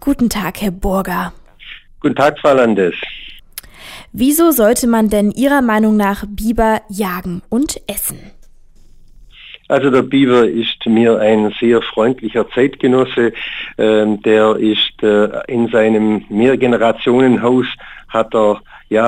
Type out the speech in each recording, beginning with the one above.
Guten Tag, Herr Burger. Guten Tag, Frau Landes. Wieso sollte man denn Ihrer Meinung nach Biber jagen und essen? Also der Biber ist mir ein sehr freundlicher Zeitgenosse. Der ist in seinem Mehrgenerationenhaus, hat er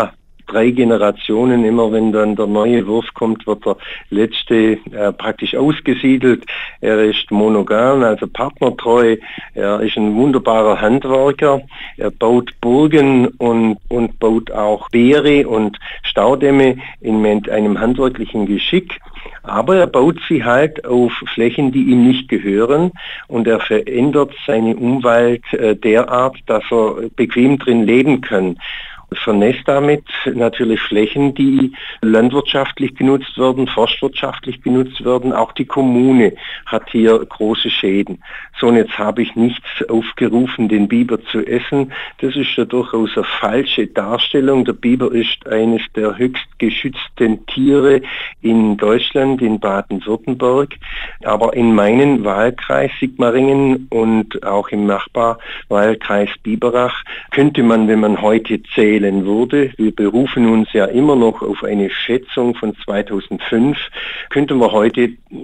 3 Generationen. Immer wenn dann der neue Wurf kommt, wird der letzte praktisch ausgesiedelt. Er ist monogam, also partnertreu. Er ist ein wunderbarer Handwerker. Er baut Burgen und baut auch Wehre und Staudämme mit einem handwerklichen Geschick. Aber er baut sie halt auf Flächen, die ihm nicht gehören, und er verändert seine Umwelt derart, dass er bequem drin leben kann. Vernässt damit natürlich Flächen, die landwirtschaftlich genutzt werden, forstwirtschaftlich genutzt werden. Auch die Kommune hat hier große Schäden. So, und jetzt habe ich nichts aufgerufen, den Biber zu essen. Das ist ja durchaus eine falsche Darstellung. Der Biber ist eines der höchst geschützten Tiere in Deutschland, in Baden-Württemberg. Aber in meinem Wahlkreis Sigmaringen und auch im Nachbarwahlkreis Biberach könnte man, wenn man heute zählen würde, wir berufen uns ja immer noch auf eine Schätzung von 2005, könnten wir heute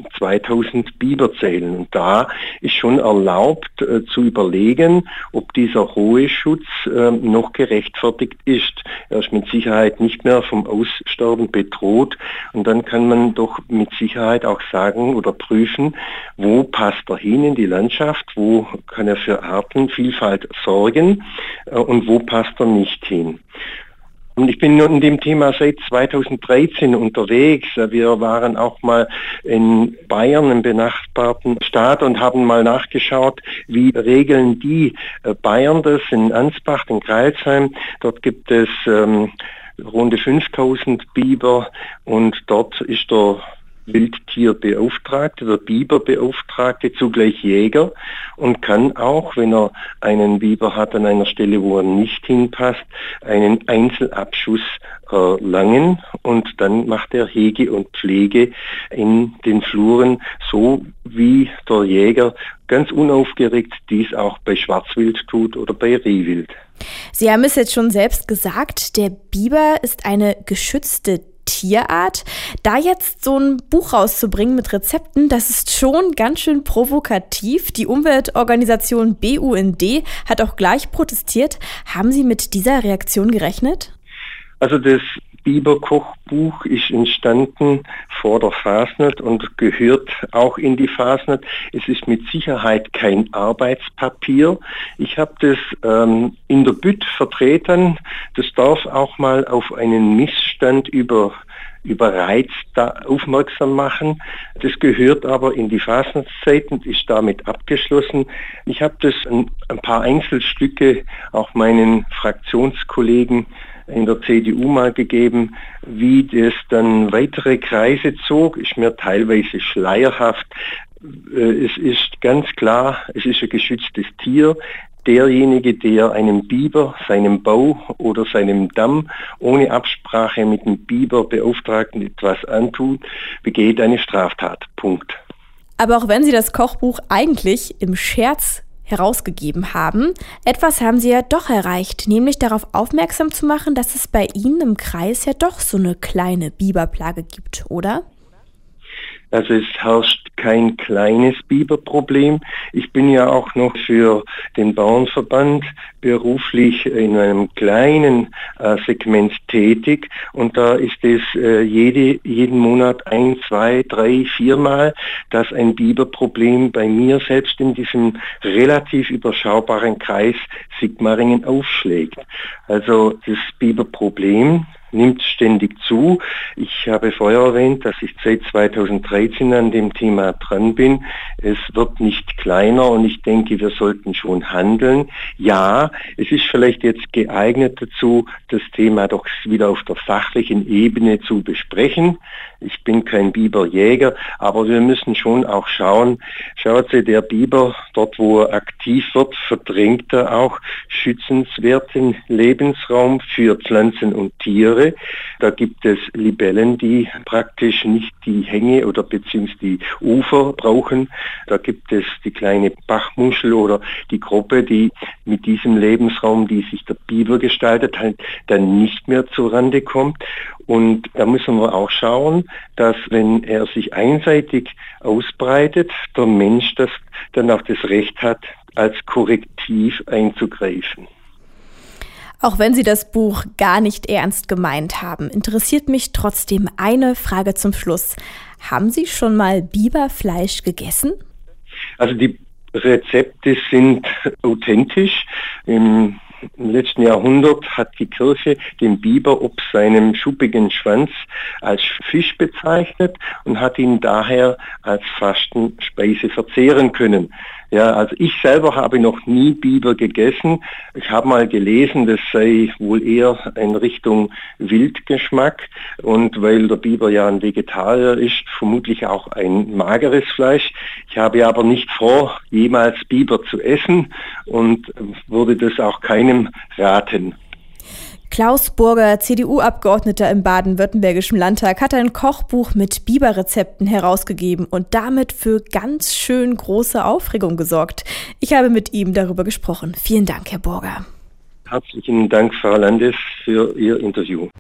2000 Biber zählen. Und da ist schon erlaubt zu überlegen, ob dieser hohe Schutz noch gerechtfertigt ist. Er ist mit Sicherheit nicht mehr vom Aussterben bedroht, und dann kann man doch mit Sicherheit auch sagen oder prüfen, wo passt er hin in die Landschaft, wo kann er für Artenvielfalt sorgen und wo passt er nicht hin. Und ich bin in dem Thema seit 2013 unterwegs. Wir waren auch mal in Bayern, im benachbarten Staat, und haben mal nachgeschaut, wie regeln die Bayern das in Ansbach, in Crailsheim. Dort gibt es rund 5000 Biber, und dort ist der Wildtierbeauftragte, der Biberbeauftragte, zugleich Jäger, und kann auch, wenn er einen Biber hat an einer Stelle, wo er nicht hinpasst, einen Einzelabschuss erlangen, und dann macht er Hege und Pflege in den Fluren, so wie der Jäger ganz unaufgeregt dies auch bei Schwarzwild tut oder bei Rehwild. Sie haben es jetzt schon selbst gesagt, der Biber ist eine geschützte Tierart. Da jetzt so ein Buch rauszubringen mit Rezepten, das ist schon ganz schön provokativ. Die Umweltorganisation BUND hat auch gleich protestiert. Haben Sie mit dieser Reaktion gerechnet? Also das Biber-Kochbuch ist entstanden vor der Fasnacht und gehört auch in die Fasnacht. Es ist mit Sicherheit kein Arbeitspapier. Ich habe das in der Bütt vertreten. Das darf auch mal auf einen Missstand über Reiz aufmerksam machen. Das gehört aber in die Fasnachtszeit und ist damit abgeschlossen. Ich habe das ein paar Einzelstücke auch meinen Fraktionskollegen in der CDU mal gegeben. Wie das dann weitere Kreise zog, ist mir teilweise schleierhaft. Es ist ganz klar, es ist ein geschütztes Tier. Derjenige, der einem Biber, seinem Bau oder seinem Damm ohne Absprache mit dem Biberbeauftragten etwas antut, begeht eine Straftat. Punkt. Aber auch wenn Sie das Kochbuch eigentlich im Scherz herausgegeben haben, etwas haben Sie ja doch erreicht, nämlich darauf aufmerksam zu machen, dass es bei Ihnen im Kreis ja doch so eine kleine Biberplage gibt, oder? Also es herrscht kein kleines Biberproblem. Ich bin ja auch noch für den Bauernverband beruflich in einem kleinen Segment tätig, und da ist es jeden Monat 1, 2, 3, 4 Mal, dass ein Biberproblem bei mir selbst in diesem relativ überschaubaren Kreis Sigmaringen aufschlägt. Also das Biberproblem nimmt ständig zu. Ich habe vorher erwähnt, dass ich seit 2013 an dem Thema dran bin. Es wird nicht kleiner, und ich denke, wir sollten schon handeln. Ja, es ist vielleicht jetzt geeignet dazu, das Thema doch wieder auf der sachlichen Ebene zu besprechen. Ich bin kein Biberjäger, aber wir müssen schon auch schauen. Schaut Sie, der Biber, dort wo er aktiv wird, verdrängt er auch schützenswerten Lebensraum für Pflanzen und Tiere. Tiere. Da gibt es Libellen, die praktisch nicht die Hänge oder beziehungsweise die Ufer brauchen. Da gibt es die kleine Bachmuschel oder die Grobbe, die mit diesem Lebensraum, die sich der Biber gestaltet hat, dann nicht mehr zur Rande kommt. Und da müssen wir auch schauen, dass wenn er sich einseitig ausbreitet, der Mensch das dann auch das Recht hat, als Korrektiv einzugreifen. Auch wenn Sie das Buch gar nicht ernst gemeint haben, interessiert mich trotzdem eine Frage zum Schluss. Haben Sie schon mal Biberfleisch gegessen? Also die Rezepte sind authentisch. Im letzten Jahrhundert hat die Kirche den Biber ob seinem schuppigen Schwanz als Fisch bezeichnet und hat ihn daher als Fastenspeise verzehren können. Ja, also ich selber habe noch nie Biber gegessen. Ich habe mal gelesen, das sei wohl eher in Richtung Wildgeschmack und weil der Biber ja ein Vegetarier ist, vermutlich auch ein mageres Fleisch. Ich habe aber nicht vor, jemals Biber zu essen und würde das auch keinem raten. Klaus Burger, CDU-Abgeordneter im Baden-Württembergischen Landtag, hat ein Kochbuch mit Biberrezepten herausgegeben und damit für ganz schön große Aufregung gesorgt. Ich habe mit ihm darüber gesprochen. Vielen Dank, Herr Burger. Herzlichen Dank, Frau Landes, für Ihr Interview.